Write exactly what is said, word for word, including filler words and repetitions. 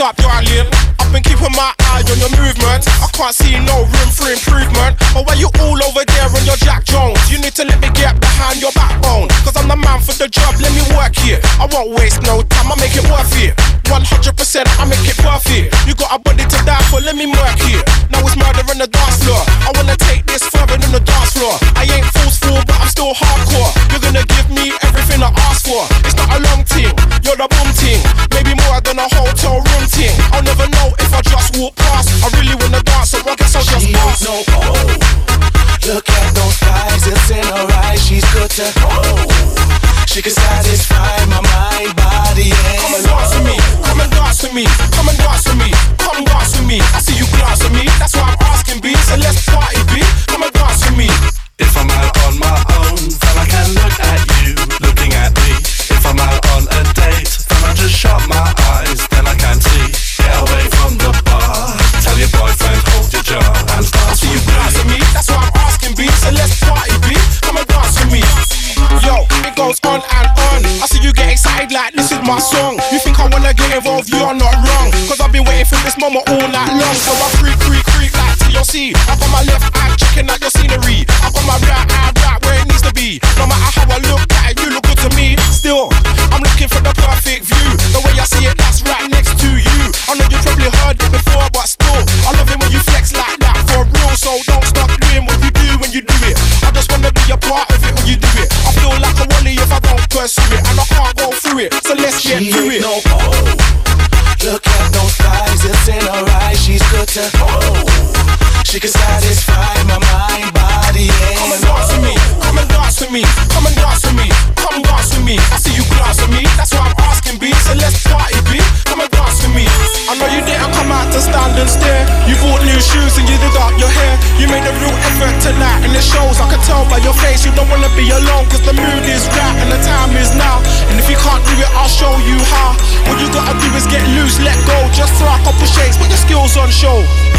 up, darling. I've been keeping my eye on your movements. I can't see no room for improvement. But why you all over there on your Jack Jones? You need to let me get behind your backbone. Cause I'm the man for the job, let me work here. I won't waste no time, I make it worth it. one hundred percent I make it perfect. You got a body to die for, let me work here. Now it's murder on the dance floor. I wanna take this further than the dance floor. I ain't forceful, but I'm still hardcore. You're gonna give me everything I ask for. It's not a long thing, you're the boom ting. Maybe more than a hotel room ting. I'll never know if I just walk past. I really wanna dance, so I guess I'll just pass. No, oh, look at those thighs, it's in her eyes. She's good to oh, she can satisfy my mind, body, and come and dance with me, come and dance with me, come and dance with me, come dance with me. I see you glance at me, that's why I'm asking B. So let's party B, come and dance with me. If I'm out on my own, then I can look at you, looking at me. If I'm out on a date, then I just shut my eyes, then I can see. Get away from the bar, tell your boyfriend hold your jaw and dance See you with glance at me. me, that's why I'm asking B. So let's party B, come and dance with me. Yo, it goes on and on. I see you get excited like this is my song. You think I wanna get involved, you are not wrong. Cause I've been waiting for this moment all night long. So I creep, creep, creep like T L C. I got my left eye checking out your scenery. I got my right eye right where it needs to be. No matter how I look at it, you look good to me. Still, I'm looking for the perfect view. The way I see it, that's right next to you. I know you probably heard it before, but still, I love it when you flex like that for real. So don't stop doing what you do when you do it. I just wanna be a part of it when you do it. I feel like a wally if I don't pursue it, and I can't go through it. So let's get she through it. No, oh, look at those thighs, it's in her eyes. She's good to oh, she can satisfy my mind, body, and Come and dance with me, come and dance with me, come and dance with me, come dance with me. I see you glance at me, that's why I'm asking B. So let's party B, come and dance with me. I know you didn't come out to stand and stare. You bought new shoes and you did up your hair. You made a real effort tonight and it shows. I can tell by your face you don't wanna be alone. Cause the mood is right and the time is now. And if you can't do it, I'll show you how. What you gotta do is get loose, let go. Just throw a couple shakes, put your skills on show.